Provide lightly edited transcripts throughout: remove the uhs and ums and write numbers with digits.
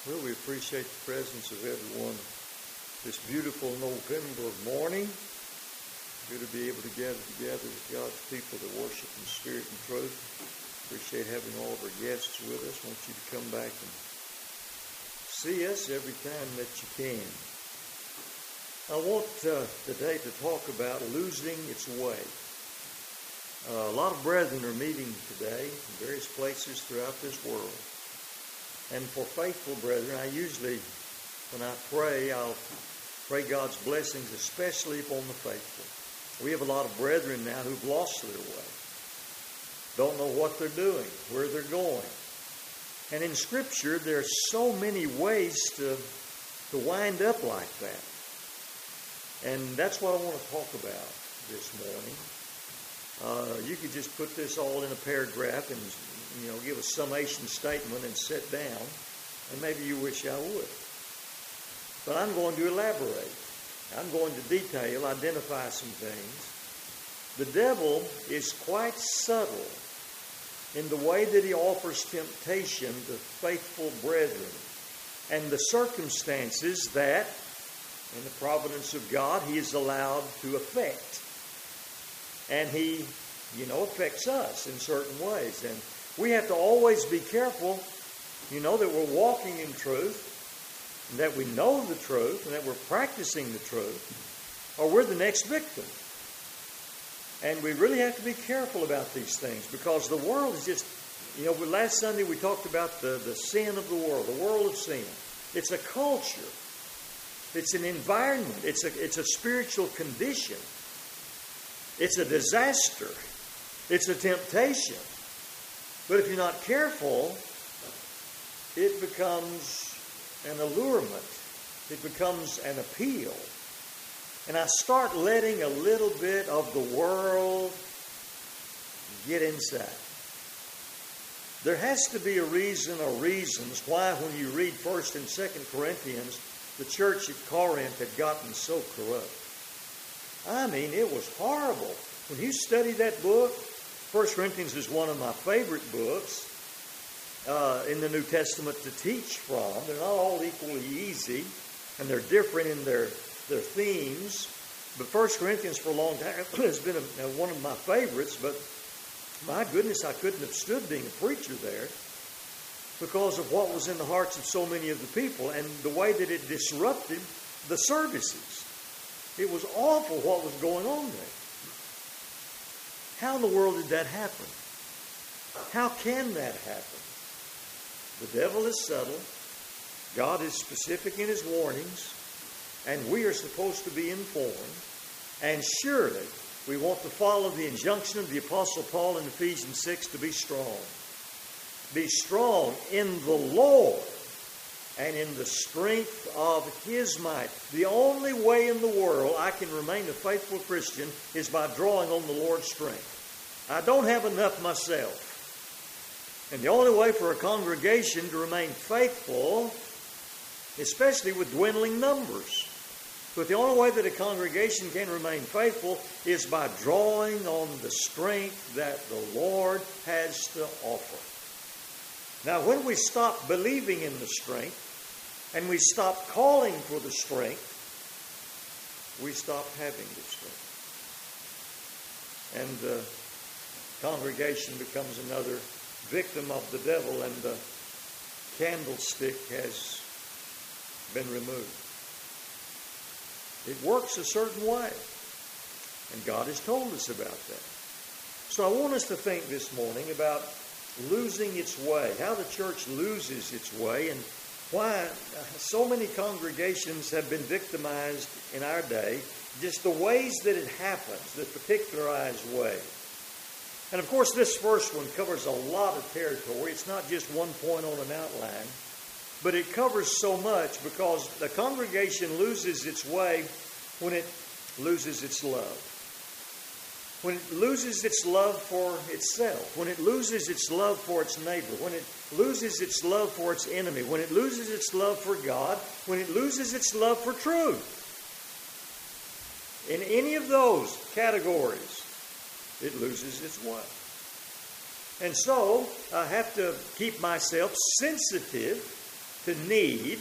Well, we appreciate the presence of everyone this beautiful November morning. Good to be able to gather together as God's people to worship in spirit and truth. Appreciate having all of our guests with us. Want you to come back and see us every time that you can. I want today to talk about losing its way. A lot of brethren are meeting today in various places throughout this world. And for faithful brethren, I usually, when I pray, I'll pray God's blessings, especially upon the faithful. We have a lot of brethren now who've lost their way. Don't know what they're doing, where they're going. And in Scripture, there are so many ways to wind up like that. And that's what I want to talk about this morning. You could just put this all in a paragraph and give a summation statement and sit down, and maybe you wish I would. But I'm going to elaborate. I'm going to detail, identify some things. The devil is quite subtle in the way that he offers temptation to faithful brethren and the circumstances that, in the providence of God, he is allowed to affect. And he, affects us in certain ways. And we have to always be careful, that we're walking in truth, and that we know the truth, and that we're practicing the truth, or we're the next victim. And we really have to be careful about these things, because the world is just, last Sunday we talked about the sin of the world of sin. It's a culture. It's an environment. It's a spiritual condition. It's a disaster. It's a temptation. But if you're not careful, it becomes an allurement. It becomes an appeal. And I start letting a little bit of the world get inside. There has to be a reason or reasons why when you read 1st and 2nd Corinthians, the church at Corinth had gotten so corrupt. I mean, it was horrible. When you study that book, 1 Corinthians is one of my favorite books in the New Testament to teach from. They're not all equally easy, and they're different in their themes. But 1 Corinthians for a long time has been one of my favorites, but my goodness, I couldn't have stood being a preacher there because of what was in the hearts of so many of the people and the way that it disrupted the services. It was awful what was going on there. How in the world did that happen? How can that happen? The devil is subtle. God is specific in his warnings. And we are supposed to be informed. And surely we want to follow the injunction of the Apostle Paul in Ephesians 6 to be strong. Be strong in the Lord and in the strength of his might. The only way in the world I can remain a faithful Christian is by drawing on the Lord's strength. I don't have enough myself. And the only way for a congregation to remain faithful, especially with dwindling numbers, but the only way that a congregation can remain faithful is by drawing on the strength that the Lord has to offer. Now, when we stop believing in the strength and we stop calling for the strength, we stop having the strength. And the congregation becomes another victim of the devil, and the candlestick has been removed. It works a certain way, and God has told us about that. So I want us to think this morning about losing its way, how the church loses its way, and why so many congregations have been victimized in our day, just the ways that it happens, the particularized way. And of course, this first one covers a lot of territory. It's not just one point on an outline, but it covers so much because the congregation loses its way when it loses its love. When it loses its love for itself, when it loses its love for its neighbor, when it loses its love for its enemy, when it loses its love for God, when it loses its love for truth. In any of those categories, it loses its way. And so I have to keep myself sensitive to need,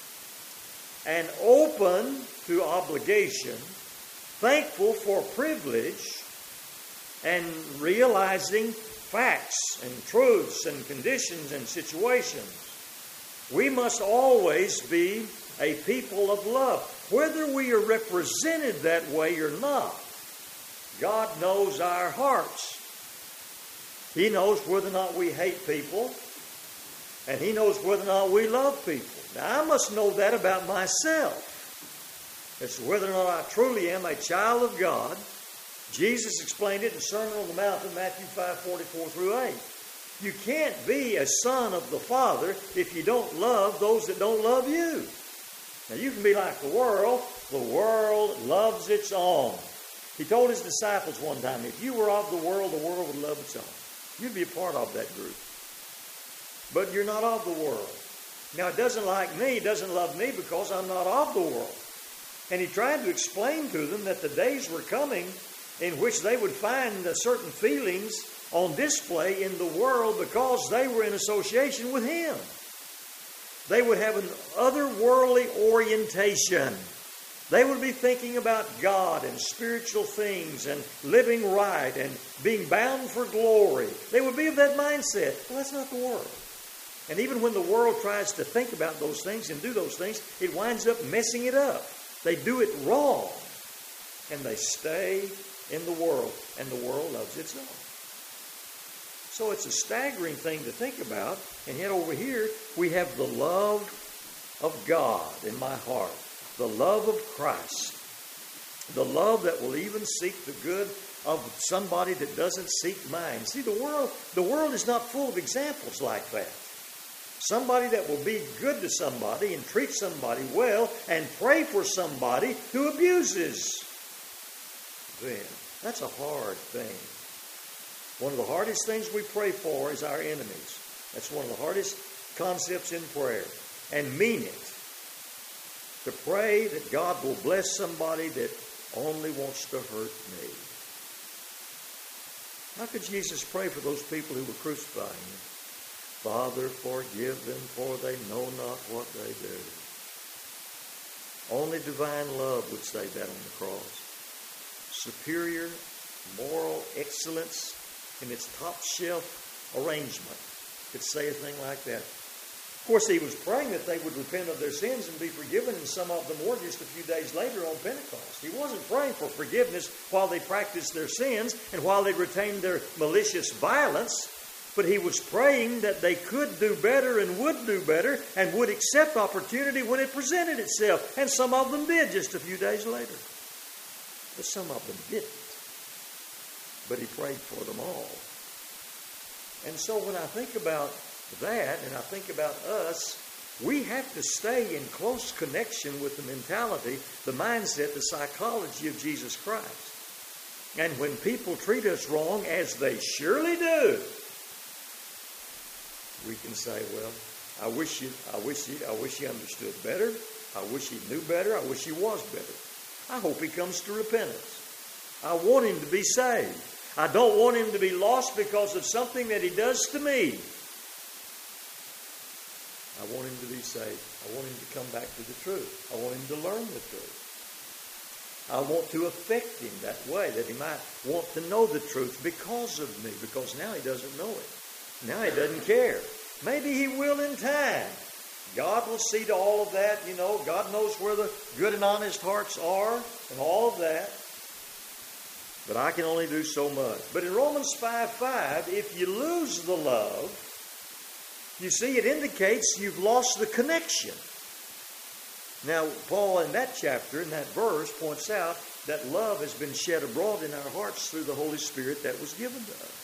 and open to obligation, thankful for privilege, and realizing facts and truths and conditions and situations. We must always be a people of love. Whether we are represented that way or not, God knows our hearts. He knows whether or not we hate people, and He knows whether or not we love people. Now, I must know that about myself, as to whether or not I truly am a child of God. Jesus explained it in the Sermon on the Mount in Matthew 5:44 through 8. You can't be a son of the Father if you don't love those that don't love you. Now, you can be like the world. The world loves its own. He told His disciples one time, if you were of the world would love its own. You'd be a part of that group. But you're not of the world. Now, it doesn't like me, it doesn't love me because I'm not of the world. And He tried to explain to them that the days were coming in which they would find certain feelings on display in the world because they were in association with Him. They would have an otherworldly orientation. They would be thinking about God and spiritual things and living right and being bound for glory. They would be of that mindset. Well, that's not the world. And even when the world tries to think about those things and do those things, it winds up messing it up. They do it wrong. And they stay in the world. And the world loves its own. So it's a staggering thing to think about. And yet over here, we have the love of God in my heart. The love of Christ. The love that will even seek the good of somebody that doesn't seek mine. See, the world is not full of examples like that. Somebody that will be good to somebody and treat somebody well and pray for somebody who abuses them. That's a hard thing. One of the hardest things we pray for is our enemies. That's one of the hardest concepts in prayer. And mean it. To pray that God will bless somebody that only wants to hurt me. How could Jesus pray for those people who were crucifying Him? Father, forgive them, for they know not what they do. Only divine love would say that on the cross. Superior moral excellence in its top shelf arrangement could say a thing like that. Of course, He was praying that they would repent of their sins and be forgiven, and some of them were just a few days later on Pentecost. He wasn't praying for forgiveness while they practiced their sins and while they retained their malicious violence, but He was praying that they could do better and would do better and would accept opportunity when it presented itself. And some of them did just a few days later. But some of them didn't. But He prayed for them all. And so when I think about that, and I think about us, we have to stay in close connection with the mentality, the mindset, the psychology of Jesus Christ. And when people treat us wrong, as they surely do, we can say, well, I wish he understood better. I wish he knew better. I wish he was better. I hope he comes to repentance. I want him to be saved. I don't want him to be lost because of something that he does to me. I want him to be saved. I want him to come back to the truth. I want him to learn the truth. I want to affect him that way, that he might want to know the truth because of me, because now he doesn't know it. Now he doesn't care. Maybe he will in time. God will see to all of that, God knows where the good and honest hearts are and all of that. But I can only do so much. But in Romans 5:5, if you lose the love, you see, it indicates you've lost the connection. Now, Paul in that chapter, in that verse, points out that love has been shed abroad in our hearts through the Holy Spirit that was given to us.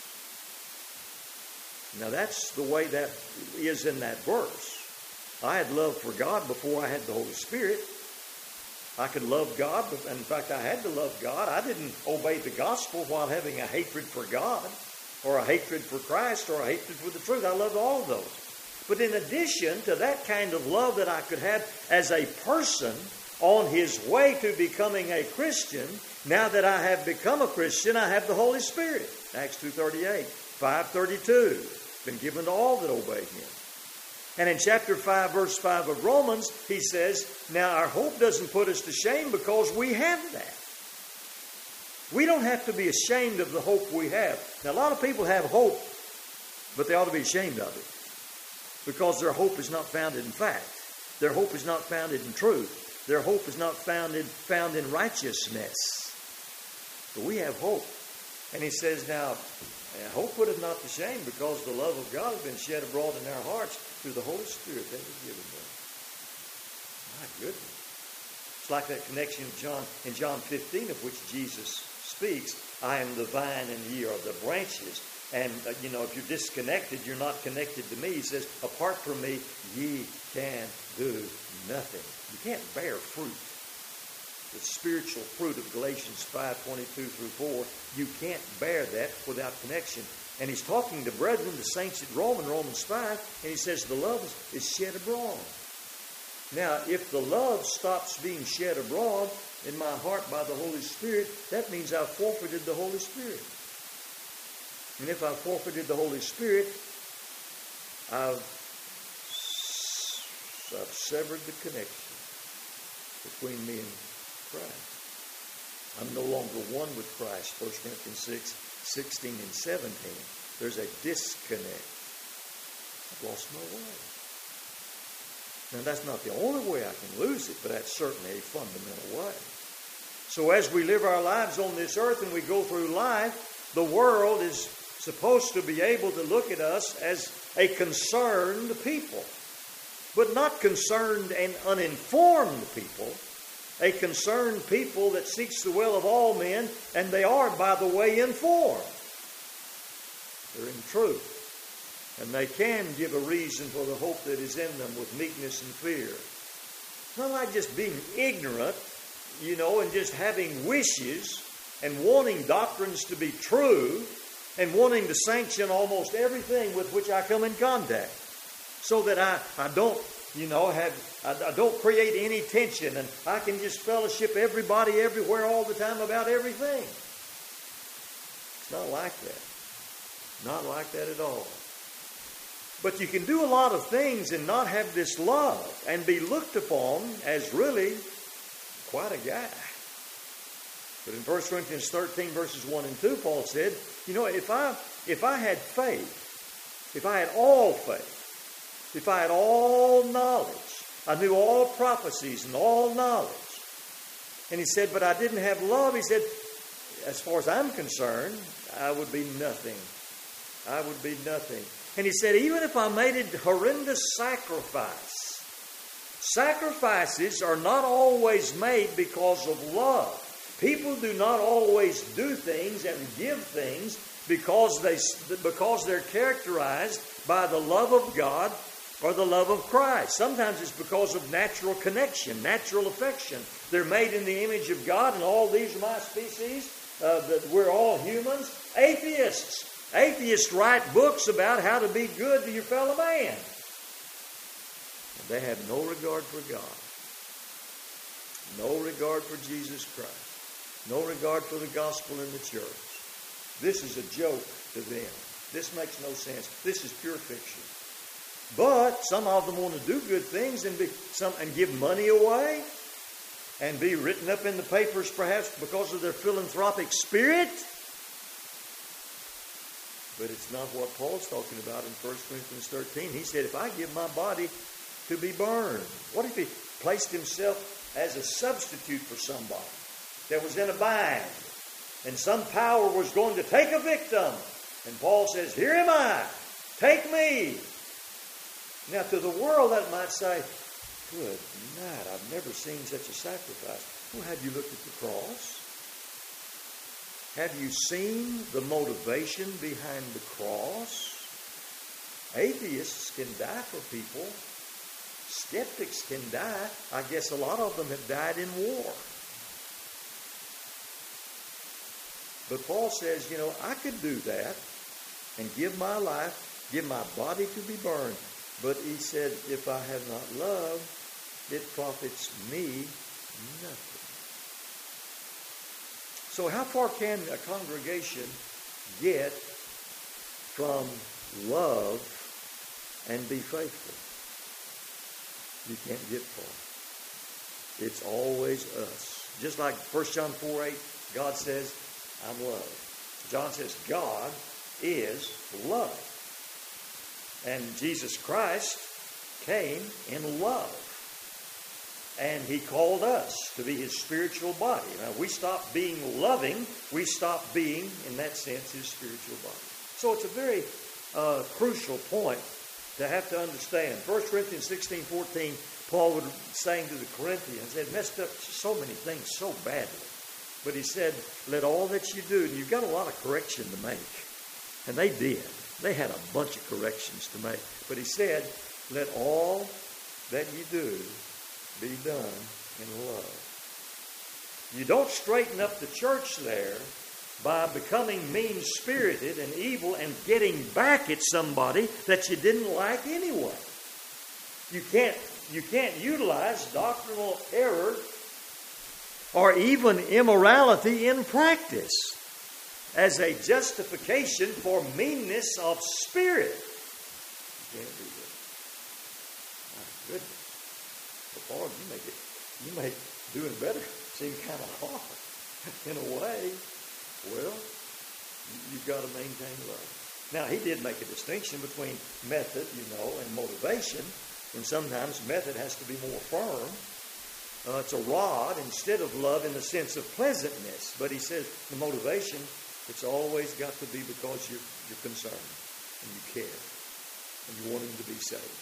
Now, that's the way that is in that verse. I had love for God before I had the Holy Spirit. I could love God, but in fact, I had to love God. I didn't obey the gospel while having a hatred for God, or a hatred for Christ, or a hatred for the truth. I loved all of those. But in addition to that kind of love that I could have as a person on his way to becoming a Christian, now that I have become a Christian, I have the Holy Spirit. Acts 2:38, 5:32, been given to all that obey him. And in chapter 5, verse 5 of Romans, he says, now our hope doesn't put us to shame because we have that. We don't have to be ashamed of the hope we have. Now, a lot of people have hope, but they ought to be ashamed of it because their hope is not founded in fact. Their hope is not founded in truth. Their hope is not found in righteousness. But we have hope. And he says, now, hope putteth not to shame because the love of God has been shed abroad in our hearts through the Holy Spirit that was given to us. My goodness. It's like that connection in John 15 of which Jesus speaks. I am the vine and ye are the branches. And, if you're disconnected, you're not connected to me. He says, apart from me, ye can do nothing. You can't bear fruit. The spiritual fruit of Galatians 5:22 through 4, you can't bear that without connection. And he's talking to brethren, the saints at Romans 5, and he says the love is shed abroad. Now, if the love stops being shed abroad in my heart by the Holy Spirit, that means I've forfeited the Holy Spirit. And if I've forfeited the Holy Spirit, I've severed the connection between me and Christ. I'm no longer one with Christ. 1 Corinthians 6:16 and 17. There's a disconnect. I've lost my way. Now, that's not the only way I can lose it, but that's certainly a fundamental way. So as we live our lives on this earth and we go through life, the world is supposed to be able to look at us as a concerned people, but not concerned and uninformed people. A concerned people that seeks the will of all men, and they are, by the way, informed. They're in truth. And they can give a reason for the hope that is in them with meekness and fear. It's not like just being ignorant, and just having wishes and wanting doctrines to be true and wanting to sanction almost everything with which I come in contact so that I don't I don't create any tension, and I can just fellowship everybody everywhere all the time about everything. It's not like that. Not like that at all. But you can do a lot of things and not have this love and be looked upon as really quite a guy. But in 1 Corinthians 13, verses 1 and 2, Paul said, if I had faith, if I had all faith, if I had all knowledge, I knew all prophecies and all knowledge. And he said, but I didn't have love. He said, as far as I'm concerned, I would be nothing. I would be nothing. And he said, even if I made a horrendous sacrifice, sacrifices are not always made because of love. People do not always do things and give things because they're characterized by the love of God or the love of Christ. Sometimes it's because of natural connection, natural affection. They're made in the image of God, and all these are my species. That we're all humans. Atheists write books about how to be good to your fellow man. And they have no regard for God. No regard for Jesus Christ. No regard for the gospel in the church. This is a joke to them. This makes no sense. This is pure fiction. But some of them want to do good things and give money away and be written up in the papers perhaps because of their philanthropic spirit. But it's not what Paul's talking about in 1 Corinthians 13. He said, if I give my body to be burned, what if he placed himself as a substitute for somebody that was in a bind and some power was going to take a victim? And Paul says, here am I, take me. Now, to the world, that might say, good night, I've never seen such a sacrifice. Well, have you looked at the cross? Have you seen the motivation behind the cross? Atheists can die for people. Skeptics can die. I guess a lot of them have died in war. But Paul says, I could do that and give my life, give my body to be burned. But he said, if I have not love, it profits me nothing. So how far can a congregation get from love and be faithful? you can't get far. It's always us. Just like 1 John 4:8, God says, I'm love. John says, God is love. And Jesus Christ came in love. And he called us to be his spiritual body. Now, we stop being loving, we stop being, in that sense, his spiritual body. So it's a very crucial point to have to understand. 1 Corinthians 16:14, Paul was saying to the Corinthians, they had messed up so many things so badly. But he said, let all that you do, and you've got a lot of correction to make. And they did. They had a bunch of corrections to make. But he said, let all that you do be done in love. You don't straighten up the church there by becoming mean-spirited and evil and getting back at somebody that you didn't like anyway. You can't utilize doctrinal error or even immorality in practice as a justification for meanness of spirit. You can't do that. My goodness. But Lord, you make doing better seem kind of hard in a way. Well, you've got to maintain love. Now, he did make a distinction between method, and motivation. And sometimes method has to be more firm. It's a rod instead of love in the sense of pleasantness. But he says the motivation, it's always got to be because you're concerned and you care and you want him to be saved.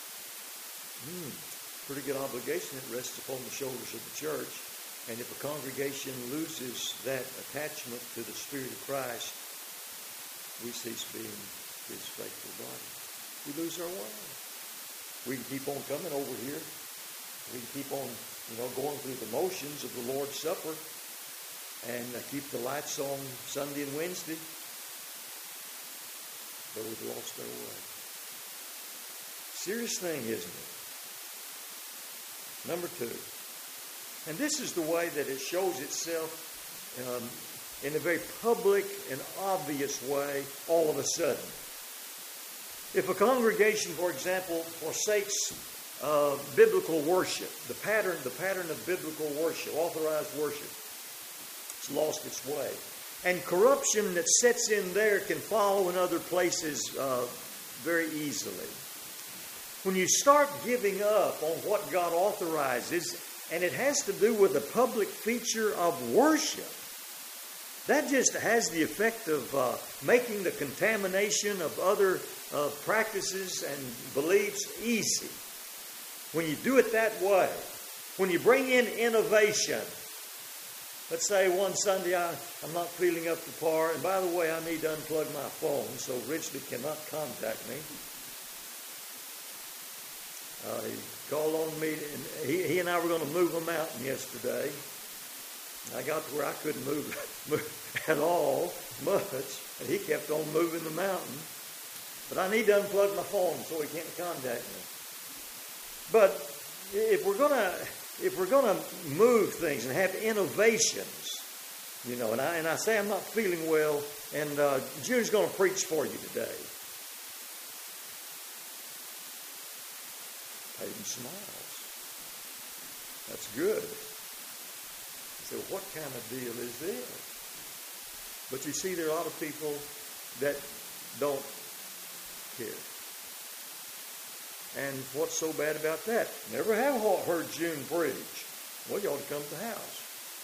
Pretty good obligation that rests upon the shoulders of the church. And if a congregation loses that attachment to the Spirit of Christ, we cease being his faithful body. We lose our way. We can keep on coming over here. We can keep on, going through the motions of the Lord's Supper and keep the lights on Sunday and Wednesday. But we've lost our way. Serious thing, isn't it? Number 2. And this is the way that it shows itself in a very public and obvious way all of a sudden. If a congregation, for example, forsakes biblical worship, the pattern of biblical worship, authorized worship, it's lost its way. And corruption that sets in there can follow in other places very easily. When you start giving up on what God authorizes, and it has to do with the public feature of worship, that just has the effect of making the contamination of other practices and beliefs easy. When you do it that way, when you bring in innovation, let's say one Sunday I'm not feeling up to par, and by the way, I need to unplug my phone so Ridgely cannot contact me. He called on me, and he and I were going to move a mountain yesterday. I got to where I couldn't move at all much, and he kept on moving the mountain. But I need to unplug my phone so he can't contact me. But if we're gonna move things and have innovations, and I say I'm not feeling well, and June's going to preach for you today. Hayden smiles. That's good. So what kind of deal is this? But you see, there are a lot of people that don't care. And what's so bad about that? Never have heard June preach. Well, you ought to come to the house.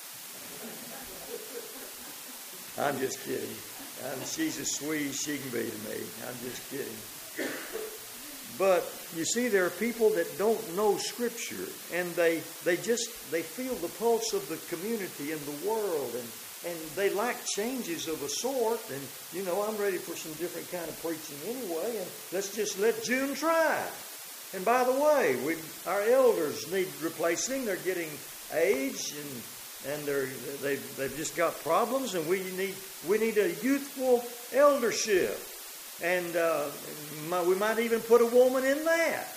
I'm just kidding. She's as sweet as she can be to me. I'm just kidding. But you see, there are people that don't know Scripture, and they feel the pulse of the community and the world, and they like changes of a sort. And I'm ready for some different kind of preaching anyway. And let's just let June try. And by the way, our elders need replacing. They're getting aged, and they've just got problems, and we need a youthful eldership. And we might even put a woman in that.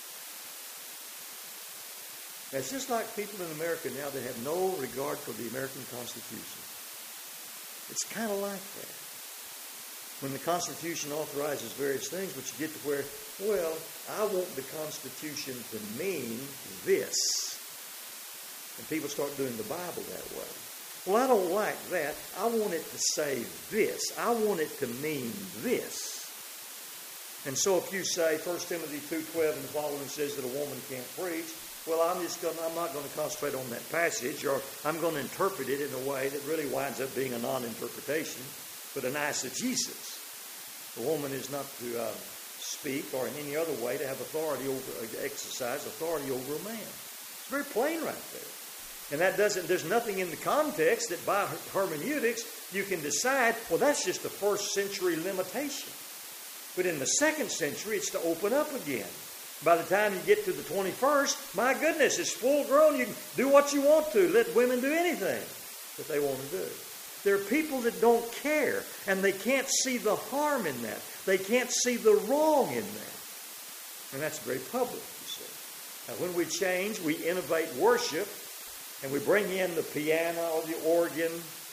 It's just like people in America now that have no regard for the American Constitution. It's kind of like that. When the Constitution authorizes various things, but you get to where, well, I want the Constitution to mean this. And people start doing the Bible that way. Well, I don't like that. I want it to say this. I want it to mean this. And so if you say 1 Timothy 2:12 and following says that a woman can't preach, well, I'm not going to concentrate on that passage, or I'm going to interpret it in a way that really winds up being a non-interpretation, but an eisegesis. The woman is not to speak or in any other way to have authority over, exercise authority over a man. It's very plain right there. And there's nothing in the context that by hermeneutics you can decide, well, that's just a first century limitation. But in the second century, it's to open up again. By the time you get to the 21st, my goodness, it's full grown. You can do what you want to. Let women do anything that they want to do. There are people that don't care, and they can't see the harm in that. They can't see the wrong in that. And that's very public, you see. Now, when we change, we innovate worship, and we bring in the piano or the organ,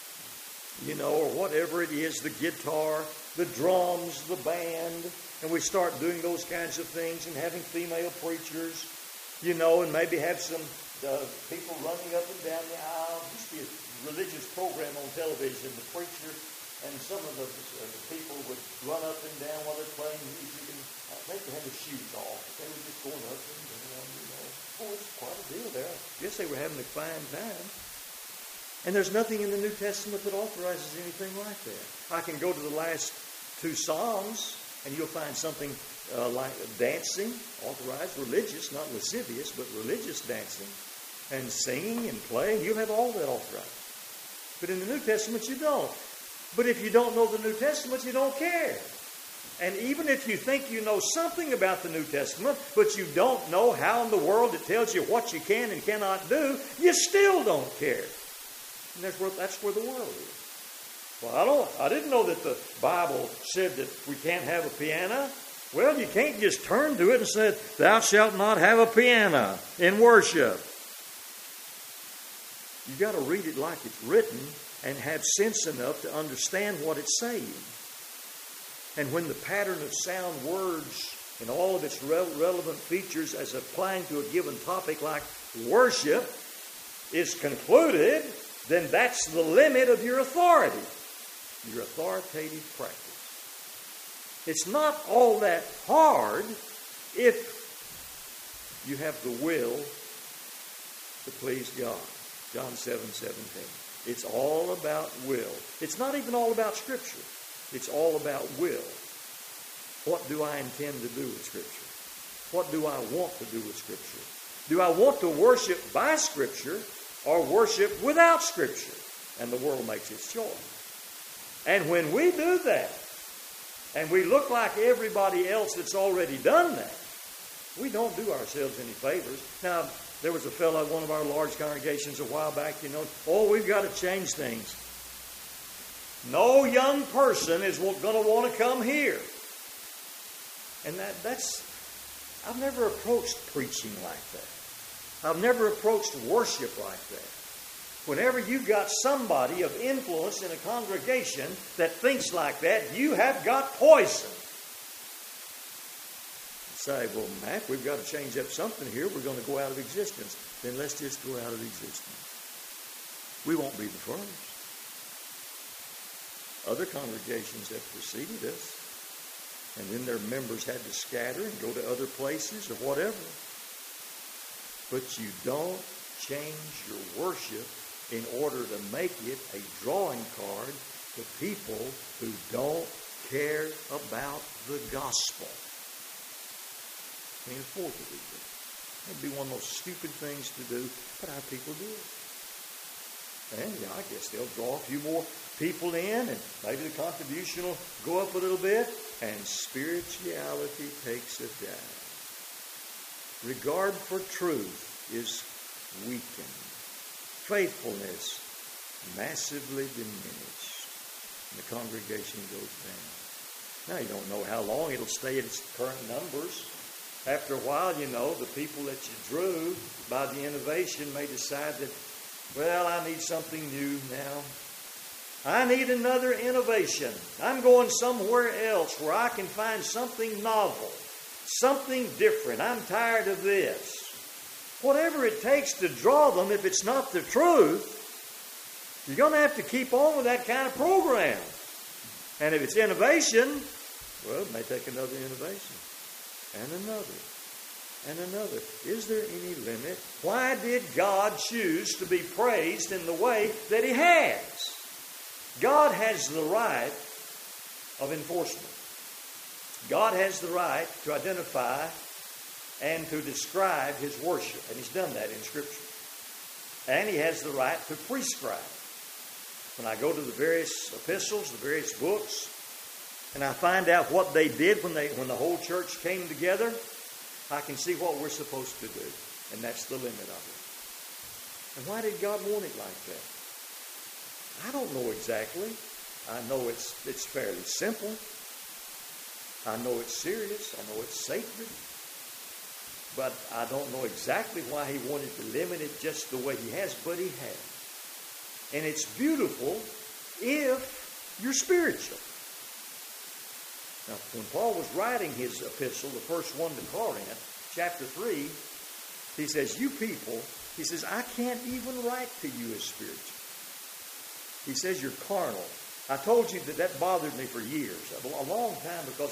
or whatever it is, the guitar, the drums, the band, and we start doing those kinds of things and having female preachers, and maybe have some people running up and down the aisle. There used to be a religious program on television, the preacher and some of the people would run up and down while they're playing music, and I think they had their shoes off. They were just going up and down, Oh, it's quite a deal there. I guess they were having a fine time. And there's nothing in the New Testament that authorizes anything like that. I can go to the last 2 Psalms, and you'll find something like dancing, authorized, religious, not lascivious, but religious dancing, and singing and playing. You'll have all that authorized. But in the New Testament, you don't. But if you don't know the New Testament, you don't care. And even if you think you know something about the New Testament, but you don't know how in the world it tells you what you can and cannot do, you still don't care. And that's where the world is. Well, I didn't know that the Bible said that we can't have a piano. Well, you can't just turn to it and say, thou shalt not have a piano in worship. You've got to read it like it's written and have sense enough to understand what it's saying. And when the pattern of sound words and all of its relevant features as applying to a given topic like worship is concluded, then that's the limit of your authority, your authoritative practice. It's not all that hard if you have the will to please God. John 7:17. It's all about will. It's not even all about Scripture. It's all about will. What do I intend to do with Scripture? What do I want to do with Scripture? Do I want to worship by Scripture or worship without Scripture? And the world makes its choice. And when we do that, and we look like everybody else that's already done that, we don't do ourselves any favors. Now, there was a fellow at one of our large congregations a while back, we've got to change things. No young person is going to want to come here. And I've never approached preaching like that. I've never approached worship like that. Whenever you've got somebody of influence in a congregation that thinks like that, you have got poison. Say, well, Mac, we've got to change up something here. We're going to go out of existence. Then let's just go out of existence. We won't be the first. Other congregations have preceded us. And then their members had to scatter and go to other places or whatever. But you don't change your worship in order to make it a drawing card to people who don't care about the gospel. Can't afford to do that. That'd be one of those stupid things to do, but our people do it. And I guess they'll draw a few more people in, and maybe the contribution will go up a little bit, and spirituality takes a dive. Regard for truth is weakened. Faithfulness massively diminished. And the congregation goes down. Now, you don't know how long it'll stay at its current numbers. After a while, the people that you drew by the innovation may decide that, well, I need something new now. I need another innovation. I'm going somewhere else where I can find something novel, something different. I'm tired of this. Whatever it takes to draw them, if it's not the truth, you're going to have to keep on with that kind of program. And if it's innovation, well, it may take another innovation. And another. And another. Is there any limit? Why did God choose to be praised in the way that He has? God has the right of enforcement. God has the right to identify and to describe His worship. And He's done that in Scripture. And He has the right to prescribe. When I go to the various epistles, the various books, and I find out what they did when the whole church came together, I can see what we're supposed to do. And that's the limit of it. And why did God want it like that? I don't know exactly. I know it's fairly simple. I know it's serious. I know it's sacred. But I don't know exactly why He wanted to limit it just the way He has, but He has. And it's beautiful if you're spiritual. Now, when Paul was writing his epistle, the first one to Corinth, chapter 3, he says, you people, he says, I can't even write to you as spiritual. He says you're carnal. I told you that bothered me for years, a long time, because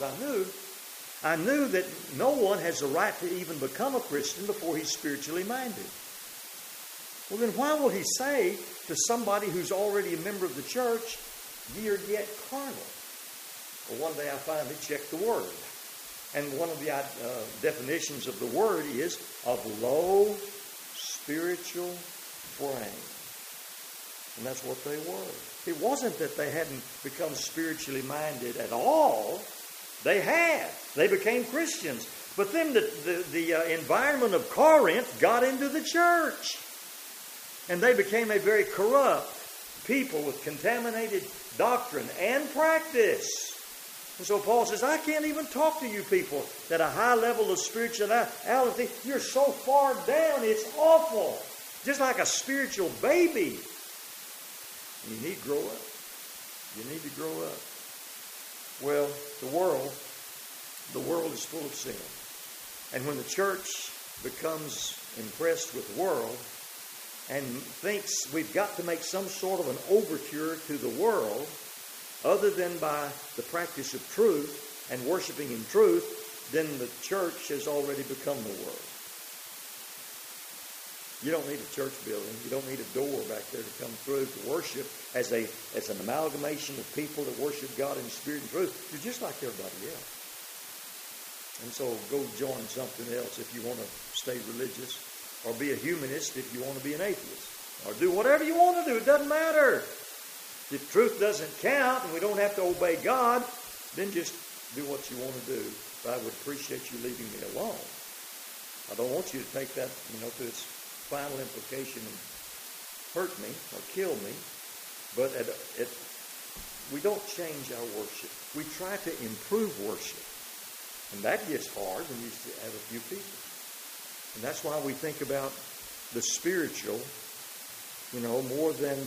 I knew that no one has the right to even become a Christian before he's spiritually minded. Well, then why will he say to somebody who's already a member of the church, ye are yet carnal? Well, one day I finally checked the word. And one of the definitions of the word is of low spiritual brain. And that's what they were. It wasn't that they hadn't become spiritually minded at all. They had. They became Christians. But then the environment of Corinth got into the church. And they became a very corrupt people with contaminated doctrine and practice. And so Paul says, I can't even talk to you people at a high level of spirituality. You're so far down, it's awful. Just like a spiritual baby. And you need to grow up. You need to grow up. Well, the world is full of sin. And when the church becomes impressed with the world and thinks we've got to make some sort of an overture to the world, other than by the practice of truth and worshiping in truth, then the church has already become the world. You don't need a church building. You don't need a door back there to come through to worship as an amalgamation of people that worship God in spirit and truth. You're just like everybody else. And so go join something else if you want to stay religious, or be a humanist if you want to be an atheist, or do whatever you want to do. It doesn't matter. If truth doesn't count and we don't have to obey God, then just do what you want to do. But I would appreciate you leaving me alone. I don't want you to take that, to its final implication and hurt me or kill me. But we don't change our worship. We try to improve worship. And that gets hard when you have a few people. And that's why we think about the spiritual, more than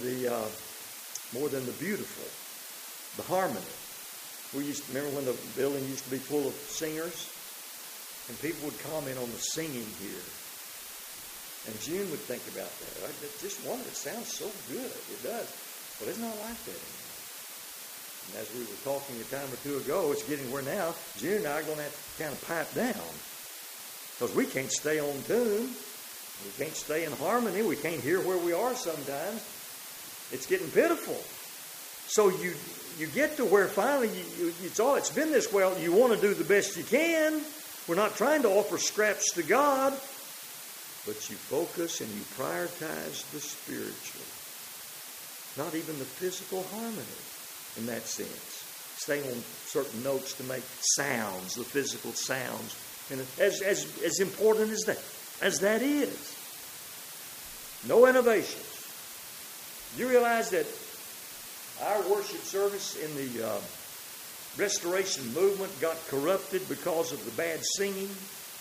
the beautiful, the harmony. We used to remember when the building used to be full of singers, and people would comment on the singing here. And June would think about that. Just one that sounds so good. It does. But it's not like that anymore. And as we were talking a time or two ago, it's getting where now June and I are going to have to kind of pipe down. Because we can't stay on tune. We can't stay in harmony. We can't hear where we are sometimes. It's getting pitiful. So you get to where finally it's been this way. You want to do the best you can. We're not trying to offer scraps to God. But you focus and you prioritize the spiritual. Not even the physical harmony in that sense. Staying on certain notes to make sounds, the physical sounds. And as important as that is. No innovations. You realize that our worship service in the Restoration movement got corrupted because of the bad singing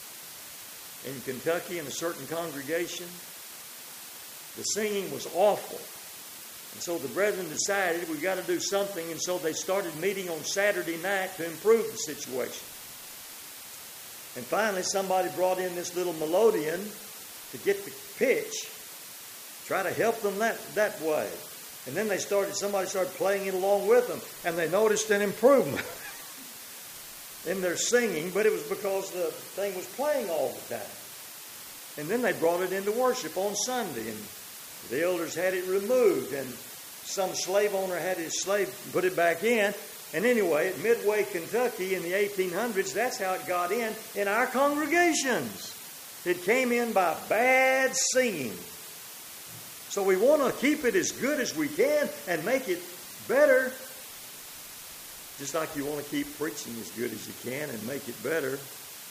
in Kentucky in a certain congregation? The singing was awful. And so the brethren decided we've got to do something, and so they started meeting on Saturday night to improve the situation. And finally somebody brought in this little melodeon to get the pitch, try to help them that way. And then somebody started playing it along with them, and they noticed an improvement in their singing, but it was because the thing was playing all the time. And then they brought it into worship on Sunday, and the elders had it removed, and some slave owner had his slave put it back in. And anyway, at Midway, Kentucky in the 1800s, that's how it got in our congregations. It came in by bad singing. So we want to keep it as good as we can and make it better. Just like you want to keep preaching as good as you can and make it better.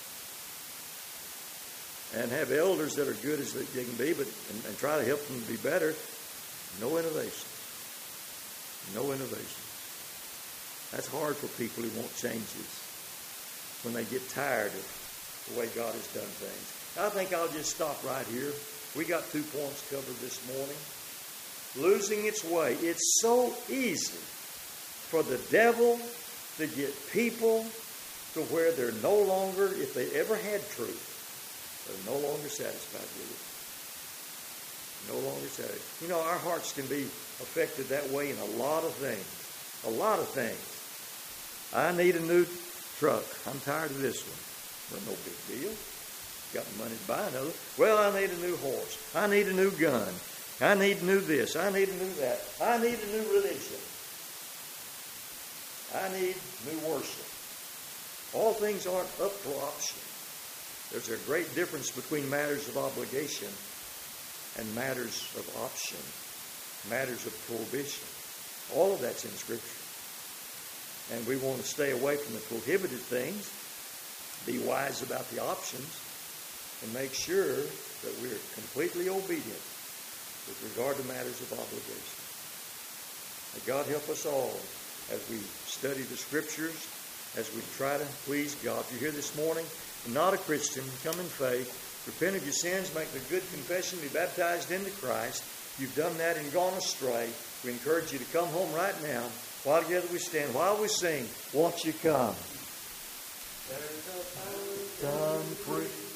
And have elders that are good as they can be, and try to help them to be better. No innovation. No innovation. That's hard for people who want changes when they get tired of the way God has done things. I think I'll just stop right here. We got 2 points covered this morning. Losing its way. It's so easy for the devil to get people to where they're no longer, if they ever had truth, they're no longer satisfied with it. No longer satisfied. You know, our hearts can be affected that way in a lot of things. A lot of things. I need a new truck. I'm tired of this one. Well, no big deal. Got the money to buy another. Well, I need a new horse. I need a new gun. I need new this. I need a new that. I need a new religion. I need new worship. All things aren't up for option. There's a great difference between matters of obligation and matters of option, matters of prohibition. All of that's in Scripture. And we want to stay away from the prohibited things, be wise about the options, and make sure that we're completely obedient with regard to matters of obligation. May God help us all as we study the Scriptures, as we try to please God. If you're here this morning and not a Christian, come in faith, repent of your sins, make the good confession, be baptized into Christ. You've done that and gone astray. We encourage you to come home right now. While together we stand, while we sing, won't you come? There's a fountain free.